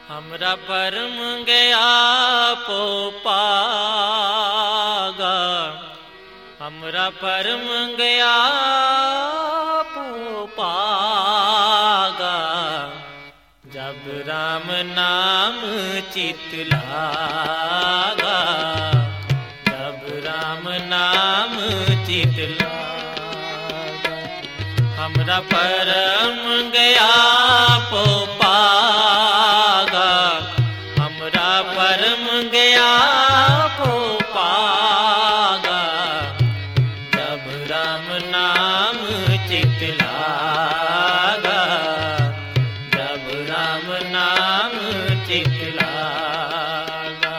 हमरा परम गया पो पागा, हमरा परम गया पो पागा। जब राम नाम चित लागा, जब राम नाम चित लागा। हमरा परम गया पो पागा, हमरा परम गया पो पागा। जब राम नाम चित लागा, जब राम नाम चित लागा।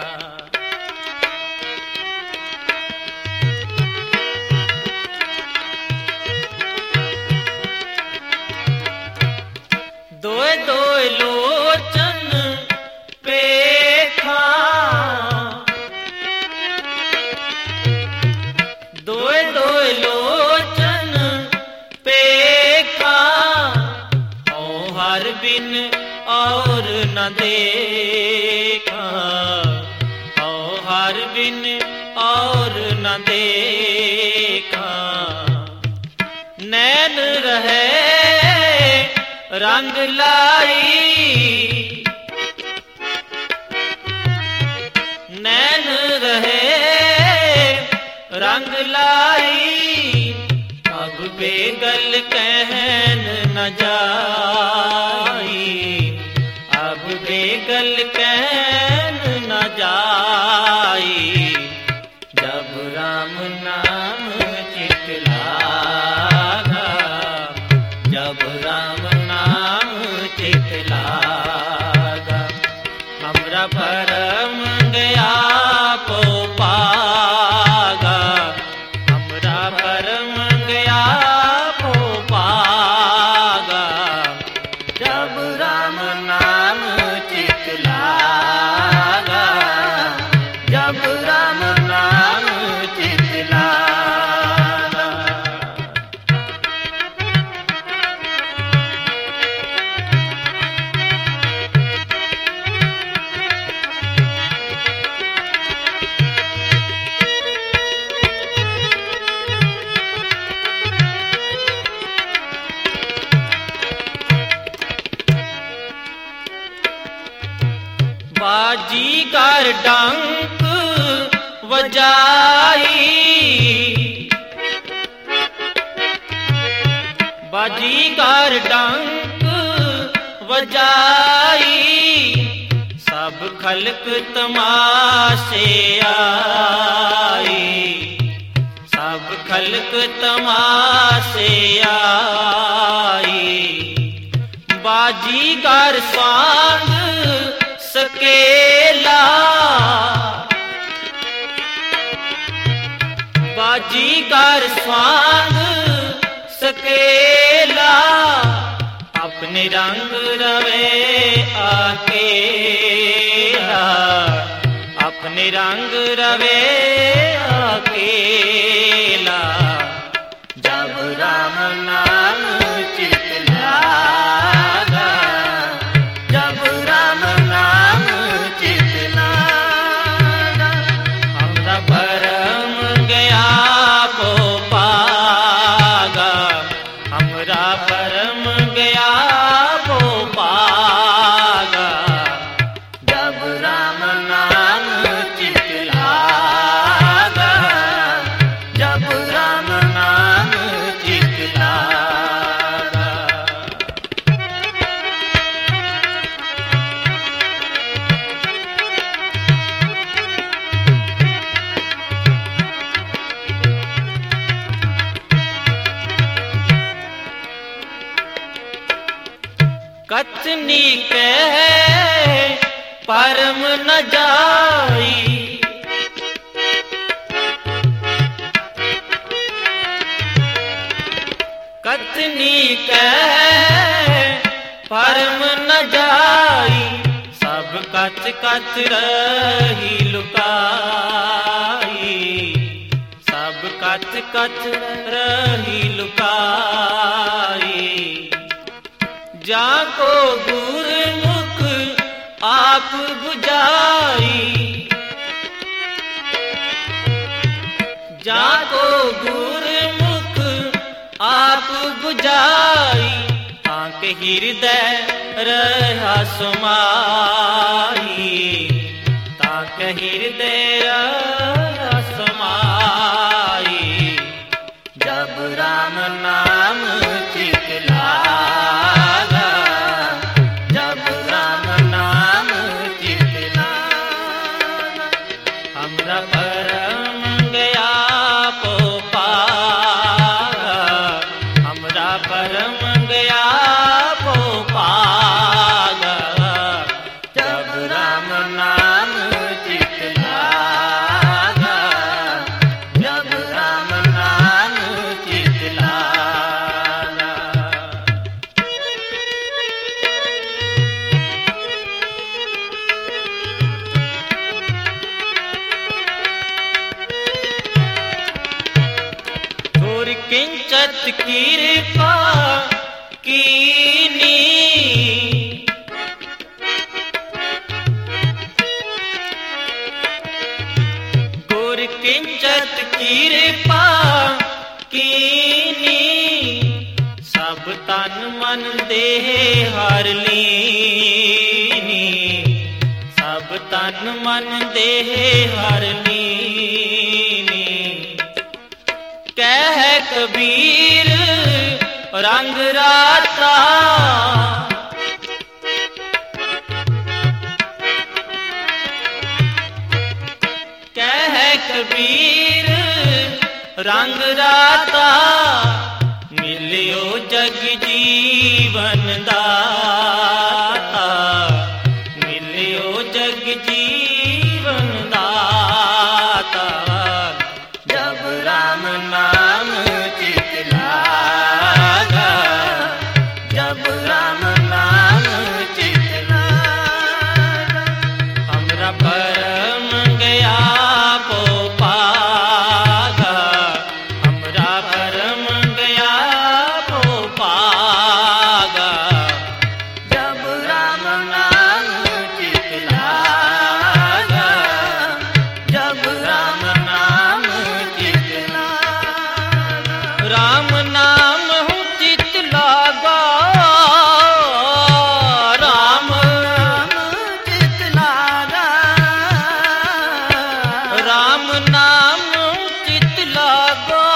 दोए दोए लोचन पेखा, दोए दोए लोचन पेखा। ओ हर बिन और न देखा, ओ हर बिन और न देखा। नैन रहे रंग लाई, नैन रहे रंग लाई। अब बेगल कहन न जाई, अब बेगल कहन न जाई। जब राम नाम चित लागा, जब राम नाम चित लागा। हमरा परम गया पो पागा, हमरा परम गया पो पागा। जब राम नाम चित लागा, जब राम नाम चित लागा। बाजीगर डंक बजाई, बाजीगर डंक बजाई। सब खल्क तमाशे आई, सब खल्क तमाशे आई। बाजीगर स्वांग सकेला, बाजीगर स्वांग सकेला। अपने रंग रवे अकेला, अपने रंग रवे अकेला। जब राम नाम चित लागा, जब राम नाम चित लागा। हमरा परम गया पो पागा, हमरा परम गया पो पागा। जब राम नाम चित लागा, जब राम नाम चित लागा। कतनी कह परम न जाई, कतनी कह परम न जाई। सब कच कच रही लुकाई, सब कच कच रही लुकाई। जाको गुरमुख आ आप बुझाई, जाको गुरमुख आप बुझाई, ताके हृदय रहा समाई, ताके हृदय रहा समाई। जब राम नाम चित लागा, जब राम नाम चित लागा, हमरा परम गया पो पागा, हमरा परम गया पो पागा। जब राम नाम चित लागा, जब राम नाम चित लागा। गुर किंचत कृपा कीनी, गुर किंचत कृपा कीनी, सब तन मन देह हर लीनी, सब तन मन देह हर लीनी। कह कबीर रंग राता, कह कबीर रंग राता, मिलियो जग जीवन दाता, मिलियो जग जीवन दाता। जब राम नाम चित लागा, जब राम नाम चित लागा, हमरा परम गया पो पागा, हमरा परम गया पो पागा। जब राम नाम चित लागा, जब राम नाम चित लागा। राम नाम हूँ चित लागा, राम नाम चित लागा, राम नाम चित लागा,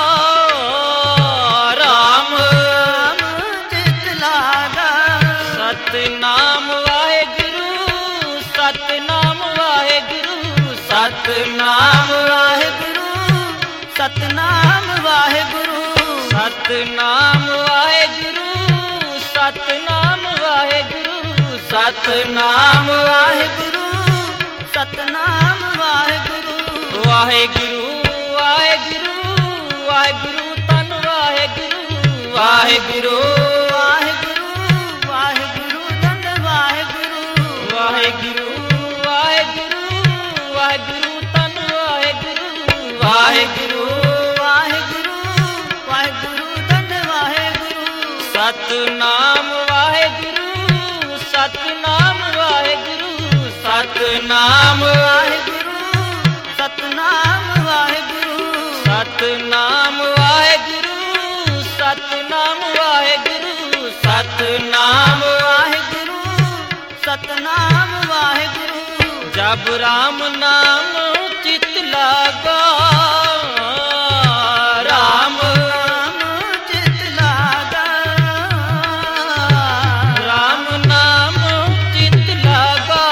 राम नाम चित लागा। सतनाम वाहेगुरु, सतनाम वाहेगुरु, सतनाम वाहेगुरु, सतनाम वाहेगुरु, सतनाम वाहेगुरु, सतनाम वाहेगुरु, सतनाम वाहेगुरु, सतनाम वाहेगुरु। वाहेगुरु वाहेगुरु वाहेगुरु तन वाहेगुरु, वाहेगुरु वाहेगुरु वाहेगुरु तन वाहेगुरु, वाहेगुरु वाहेगुरु वाहेगुरु तन वाहेगुरु, वाहेगुरु वाहेगुरु वाहेगुरु तन वाहेगुरु। सतनाम वाहेगुरु, सतनाम वाहेगुरु, सतनाम वाहेगुरु, सतनाम वाहेगुरु, सतनाम वाहेगुरु, सतनाम वाहेगुरु, सतनाम वाहेगुरु, सतनाम वाहेगुरु। जब राम नाम चित लागा, राम नाम चित लागा, राम नाम चित लागा,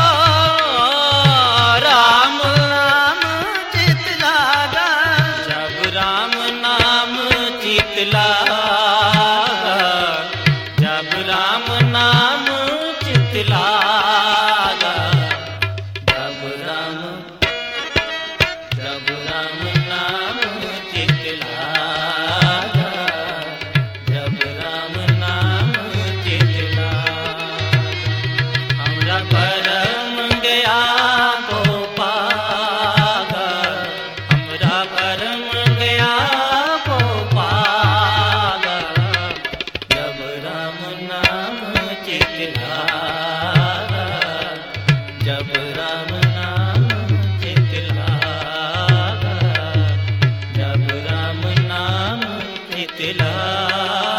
राम नाम चित लागा। जब राम नाम चित लागा, जब राम नाम चित लागा, जब राम नाम चित लागा, जब राम नाम चित लागा। हमरा परम गया पो पागा, हमरा परम गया पो पागा। जब राम नाम चित लागा, चितलागा।